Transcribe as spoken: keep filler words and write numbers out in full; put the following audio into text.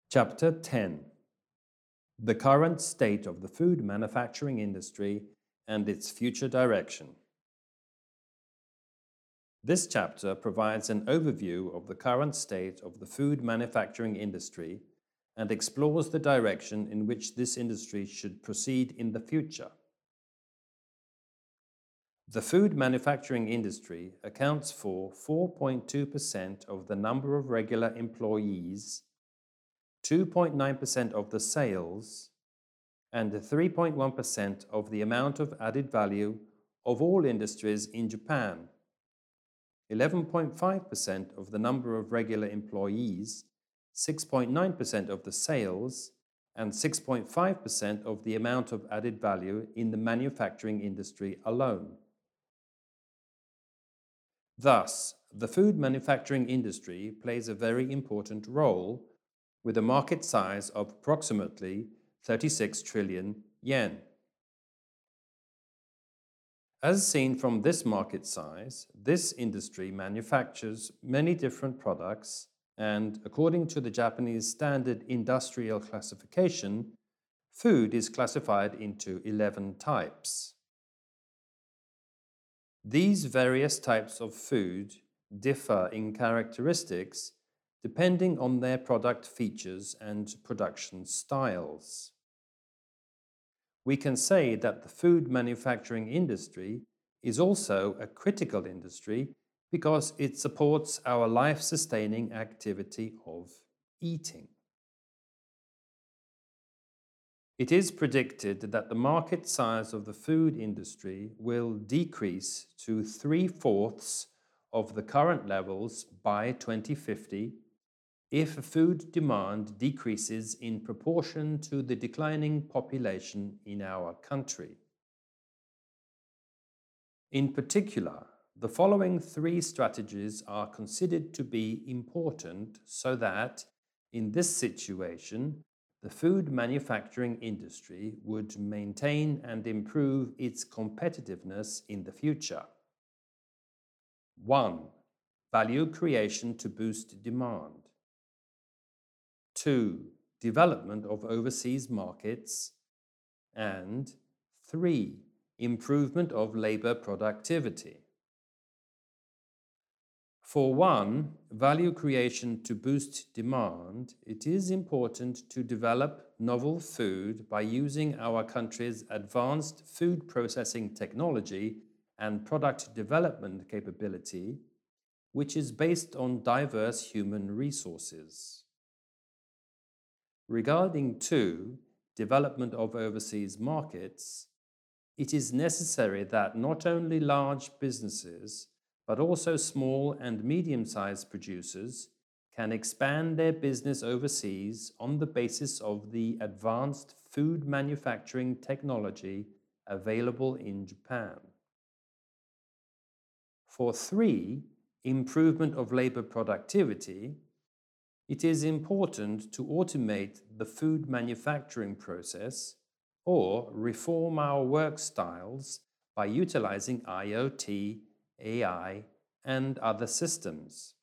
Chapter ten: The current state of the food manufacturing industry and its future direction. This chapter provides an overview of the current state of the food manufacturing industry and explores the direction in which this industry should proceed in the future. The food manufacturing industry accounts for four point two percent of the number of regular employees, two point nine percent of the sales, and three point one percent of the amount of added value of all industries in Japan, eleven point five percent of the number of regular employees, six point nine percent of the sales, and six point five percent of the amount of added value in the manufacturing industry alone. Thus, the food manufacturing industry plays a very important role with a market size of approximately thirty-six trillion yen. As seen from this market size, this industry manufactures many different products and, according to the Japanese Standard Industrial Classification, food is classified into eleven types. These various types of food differ in characteristics depending on their product features and production styles. We can say that the food manufacturing industry is also a critical industry because it supports our life-sustaining activity of eating. It is predicted that the market size of the food industry will decrease to three-fourths of the current levels by twenty fifty if food demand decreases in proportion to the declining population in our country. In particular, the following three strategies are considered to be important so that, in this situation, the food manufacturing industry would maintain and improve its competitiveness in the future. one. Value creation to boost demand. two. Development of overseas markets. And three. Improvement of labor productivity. For one, value creation to boost demand, it is important to develop novel food by using our country's advanced food processing technology and product development capability, which is based on diverse human resources. Regarding two, development of overseas markets, it is necessary that not only large businesses but also small and medium-sized producers can expand their business overseas on the basis of the advanced food manufacturing technology available in Japan. For three, improvement of labor productivity, it is important to automate the food manufacturing process or reform our work styles by utilizing I O T, A I, and other systems.